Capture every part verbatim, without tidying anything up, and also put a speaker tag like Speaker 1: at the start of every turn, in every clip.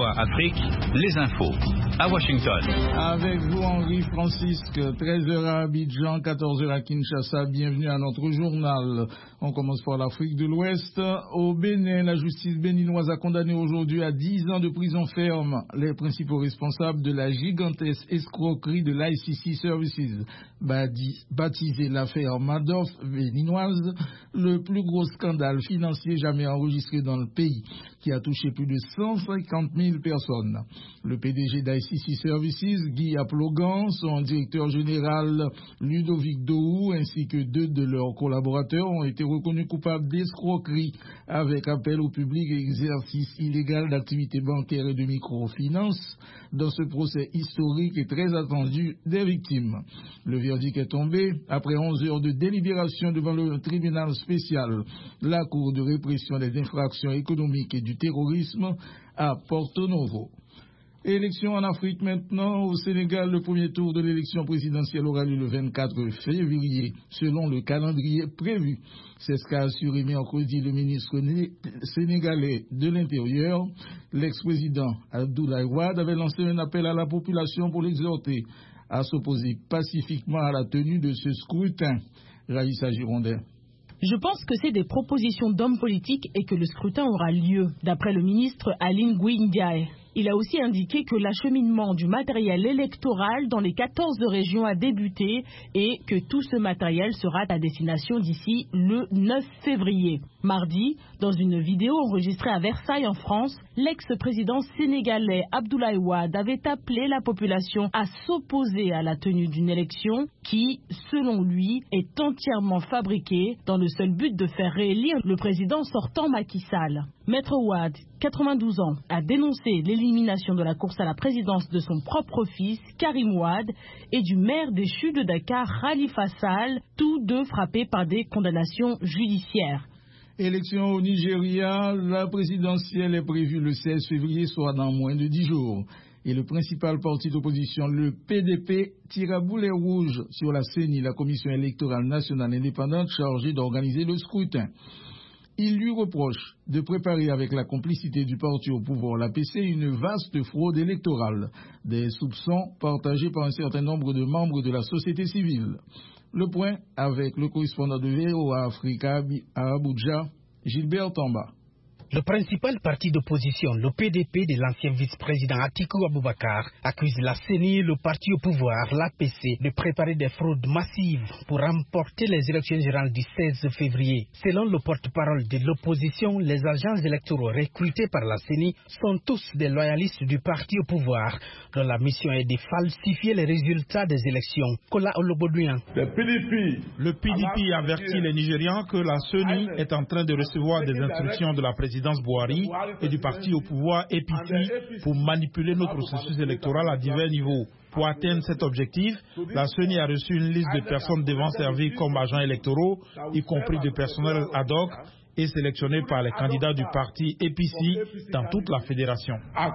Speaker 1: Voix Afrique, les infos. À Washington.
Speaker 2: Avec vous, Henri Francisque, treize heures à Abidjan, quatorze heures à Kinshasa. Bienvenue à notre journal. On commence par l'Afrique de l'Ouest. Au Bénin, la justice béninoise a condamné aujourd'hui à dix ans de prison ferme les principaux responsables de la gigantesque escroquerie de l'I C C Services, baptisée l'affaire Madoff béninoise, le plus gros scandale financier jamais enregistré dans le pays, qui a touché plus de cent cinquante mille personnes. Le P D G d'I C C Services, Guy Aplogan, son directeur général Ludovic Dohou, ainsi que deux de leurs collaborateurs ont été reconnus coupables d'escroquerie avec appel au public et exercice illégal d'activités bancaires et de microfinance dans ce procès historique et très attendu des victimes. Le verdict est tombé après onze heures de délibération devant le tribunal spécial, la Cour de répression des infractions économiques et du terrorisme à Porto Novo. Élection en Afrique maintenant. Au Sénégal, le premier tour de l'élection présidentielle aura lieu le vingt-quatre février, selon le calendrier prévu. C'est ce qu'a assuré mercredi le ministre sénégalais de l'Intérieur. L'ex-président Abdoulaye Wade avait lancé un appel à la population pour l'exhorter à s'opposer pacifiquement à la tenue de ce scrutin. Raïssa Girondin.
Speaker 3: Je pense que c'est des propositions d'hommes politiques et que le scrutin aura lieu, d'après le ministre Aline Ngouille Ndiaye. Il a aussi indiqué que l'acheminement du matériel électoral dans les quatorze régions a débuté et que tout ce matériel sera à destination d'ici le neuf février. Mardi, dans une vidéo enregistrée à Versailles en France, l'ex-président sénégalais Abdoulaye Wade avait appelé la population à s'opposer à la tenue d'une élection qui, selon lui, est entièrement fabriquée dans le seul but de faire réélire le président sortant Macky Sall. Maître Wade, quatre-vingt-douze ans, a dénoncé l'élimination de la course à la présidence de son propre fils, Karim Wade, et du maire déchu de Dakar, Khalifa Sall, tous deux frappés par des condamnations judiciaires.
Speaker 2: Élection au Nigeria, la présidentielle est prévue le seize février, soit dans moins de dix jours. Et le principal parti d'opposition, le P D P, tire à boulet rouge sur la C E N I, la Commission électorale nationale indépendante chargée d'organiser le scrutin. Il lui reproche de préparer avec la complicité du parti au pouvoir, l'A P C, une vaste fraude électorale, des soupçons partagés par un certain nombre de membres de la société civile. Le point avec le correspondant de V O A Afrique à Abuja, Gilbert Tamba.
Speaker 4: Le principal parti d'opposition, le P D P de l'ancien vice-président Atiku Abubakar, accuse la C E N I et le parti au pouvoir, l'A P C, de préparer des fraudes massives pour remporter les élections générales du seize février. Selon le porte-parole de l'opposition, les agents électoraux recrutés par la C E N I sont tous des loyalistes du parti au pouvoir, dont la mission est de falsifier les résultats des élections. Kola Olobodouyan.
Speaker 5: Le P D P, le P D P avertit les Nigérians que la C E N I est en train de recevoir des instructions de la présidence Buhari et du parti au pouvoir A P C pour manipuler notre processus électoral à divers niveaux. Pour atteindre cet objectif, la C E N I a reçu une liste de personnes devant servir comme agents électoraux, y compris de personnel ad hoc, et sélectionnés par les candidats du parti A P C dans toute la fédération.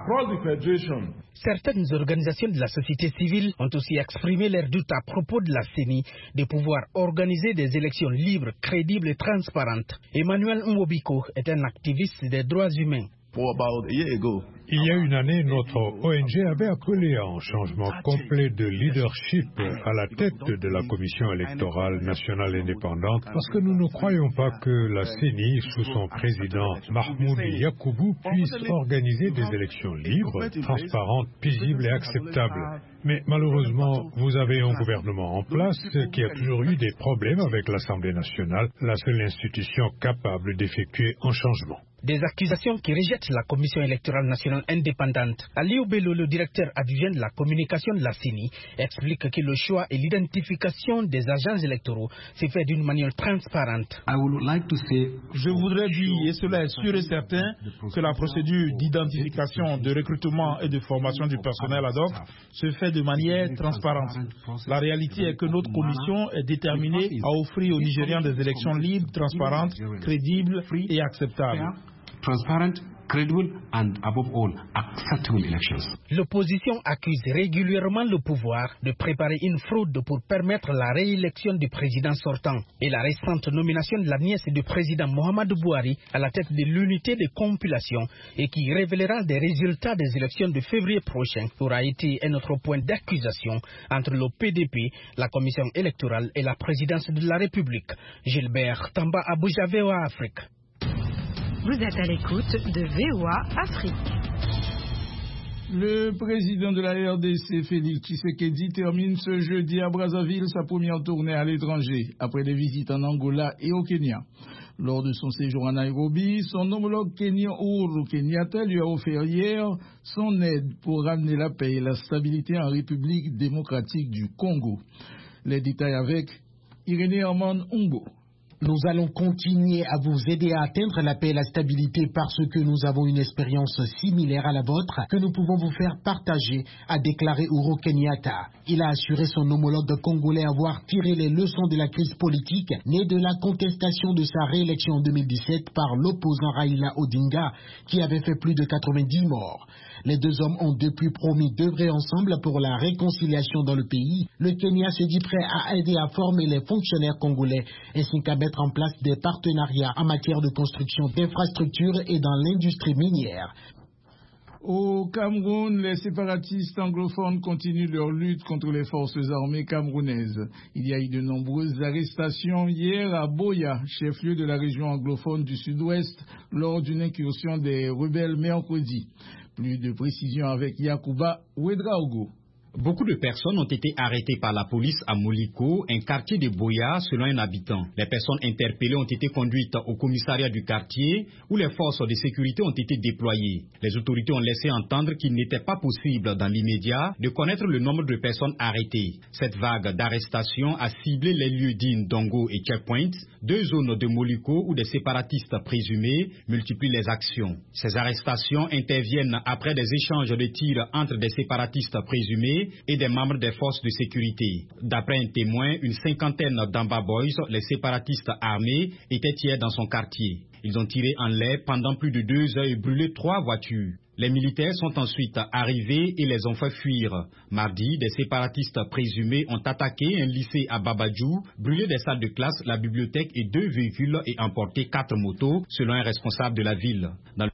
Speaker 4: Certaines organisations de la société civile ont aussi exprimé leurs doutes à propos de la C E N I de pouvoir organiser des élections libres, crédibles et transparentes. Emmanuel Mwobiko est un activiste des droits humains.
Speaker 6: Il y a une année, notre O N G avait appelé à un changement complet de leadership à la tête de la Commission électorale nationale indépendante parce que nous ne croyons pas que la C E N I, sous son président Mahmoud Yacoubou, puisse organiser des élections libres, transparentes, paisibles et acceptables. Mais malheureusement, vous avez un gouvernement en place qui a toujours eu des problèmes avec l'Assemblée nationale, la seule institution capable d'effectuer un changement.
Speaker 4: Des accusations qui rejettent la Commission électorale nationale indépendante. Aliou Bello, le directeur adjoint de la communication de la C E N I, explique que le choix et l'identification des agents électoraux se fait d'une manière transparente.
Speaker 5: Je voudrais dire, et cela est sûr et certain, que la procédure d'identification, de recrutement et de formation du personnel ad hoc se fait de manière transparente. La réalité est que notre commission est déterminée à offrir aux Nigérians des élections libres, transparentes, crédibles et acceptables.
Speaker 7: transparent, credible and above all acceptable elections.
Speaker 4: L'opposition accuse régulièrement le pouvoir de préparer une fraude pour permettre la réélection du président sortant. Et la récente nomination de la nièce du président Muhammadu Buhari à la tête de l'unité de compilation et qui révélera des résultats des élections de février prochain aura été un autre point d'accusation entre le P D P, la commission électorale et la présidence de la République. Gilbert Tamba, Abuja, V O A Afrique.
Speaker 8: Vous êtes à l'écoute de V O A Afrique.
Speaker 2: Le président de la R D C, Félix Tshisekedi, termine ce jeudi à Brazzaville sa première tournée à l'étranger, après des visites en Angola et au Kenya. Lors de son séjour à Nairobi, son homologue kenyan Uhuru Kenyatta lui a offert hier son aide pour ramener la paix et la stabilité en République démocratique du Congo. Les détails avec Irénée Herman Umbo.
Speaker 9: Nous allons continuer à vous aider à atteindre la paix et la stabilité parce que nous avons une expérience similaire à la vôtre que nous pouvons vous faire partager, a déclaré Uhuru Kenyatta. Il a assuré son homologue congolais avoir tiré les leçons de la crise politique née de la contestation de sa réélection en deux mille dix-sept par l'opposant Raila Odinga qui avait fait plus de quatre-vingt-dix morts. Les deux hommes ont depuis promis d'œuvrer ensemble pour la réconciliation dans le pays. Le Kenya se dit prêt à aider à former les fonctionnaires congolais ainsi qu'à mettre en place des partenariats en matière de construction d'infrastructures et dans l'industrie minière.
Speaker 2: Au Cameroun, les séparatistes anglophones continuent leur lutte contre les forces armées camerounaises. Il y a eu de nombreuses arrestations hier à Boya, chef-lieu de la région anglophone du sud-ouest, lors d'une incursion des rebelles mercredi. Plus de précisions avec Yacouba Ouedraogo.
Speaker 10: Beaucoup de personnes ont été arrêtées par la police à Moliko, un quartier de Boya, selon un habitant. Les personnes interpellées ont été conduites au commissariat du quartier, où les forces de sécurité ont été déployées. Les autorités ont laissé entendre qu'il n'était pas possible, dans l'immédiat, de connaître le nombre de personnes arrêtées. Cette vague d'arrestations a ciblé les lieux dits Dongo et Checkpoint, deux zones de Moliko où des séparatistes présumés multiplient les actions. Ces arrestations interviennent après des échanges de tirs entre des séparatistes présumés et des membres des forces de sécurité. D'après un témoin, une cinquantaine d'Amba Boys, les séparatistes armés, étaient hier dans son quartier. Ils ont tiré en l'air pendant plus de deux heures et brûlé trois voitures. Les militaires sont ensuite arrivés et les ont fait fuir. Mardi, des séparatistes présumés ont attaqué un lycée à Babadjou, brûlé des salles de classe, la bibliothèque et deux véhicules et emporté quatre motos, selon un responsable de la ville. Dans le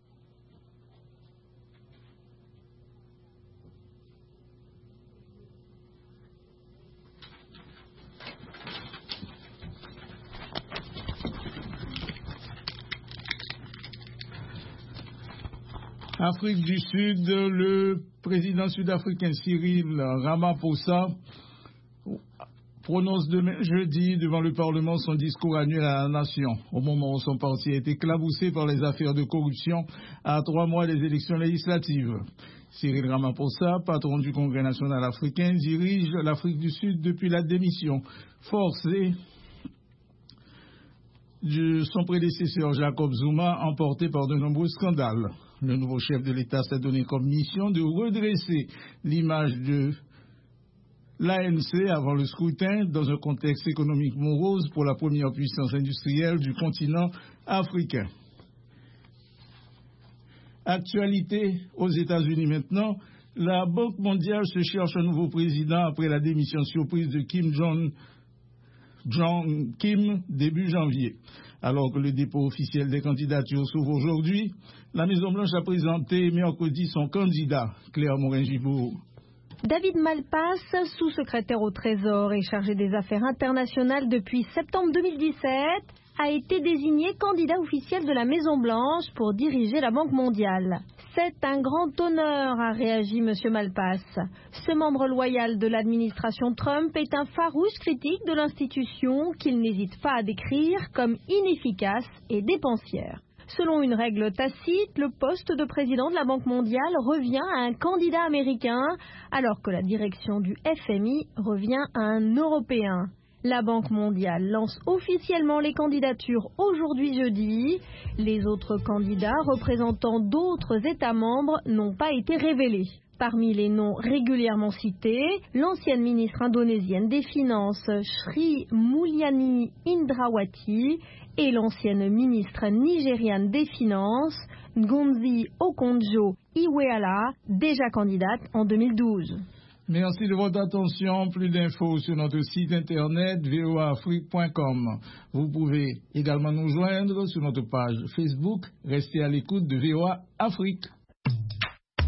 Speaker 2: Afrique du Sud, le président sud-africain Cyril Ramaphosa prononce demain jeudi devant le Parlement son discours annuel à la nation, au moment où son parti a été éclaboussé par les affaires de corruption à trois mois des élections législatives. Cyril Ramaphosa, patron du Congrès national africain, dirige l'Afrique du Sud depuis la démission forcée de son prédécesseur Jacob Zuma, emporté par de nombreux scandales. Le nouveau chef de l'État s'est donné comme mission de redresser l'image de l'A N C avant le scrutin dans un contexte économique morose pour la première puissance industrielle du continent africain. Actualité aux États-Unis maintenant, la Banque mondiale se cherche un nouveau président après la démission surprise de Kim Jong John Kim début janvier. Alors que le dépôt officiel des candidatures s'ouvre aujourd'hui, la Maison-Blanche a présenté mercredi son candidat, Claire Morin-Gibault.
Speaker 11: David Malpass, sous-secrétaire au Trésor et chargé des affaires internationales depuis septembre deux mille dix-sept, a été désigné candidat officiel de la Maison-Blanche pour diriger la Banque mondiale. C'est un grand honneur, a réagi M. Malpass. Ce membre loyal de l'administration Trump est un farouche critique de l'institution qu'il n'hésite pas à décrire comme inefficace et dépensière. Selon une règle tacite, le poste de président de la Banque mondiale revient à un candidat américain, alors que la direction du F M I revient à un Européen. La Banque mondiale lance officiellement les candidatures aujourd'hui jeudi. Les autres candidats représentant d'autres États membres n'ont pas été révélés. Parmi les noms régulièrement cités, l'ancienne ministre indonésienne des Finances, Sri Mulyani Indrawati, et l'ancienne ministre nigériane des Finances, Ngozi Okonjo-Iweala, déjà candidate en deux mille douze.
Speaker 2: Merci de votre attention. Plus d'infos sur notre site internet v o a afrique point com. Vous pouvez également nous joindre sur notre page Facebook. Restez à l'écoute de V O A Afrique.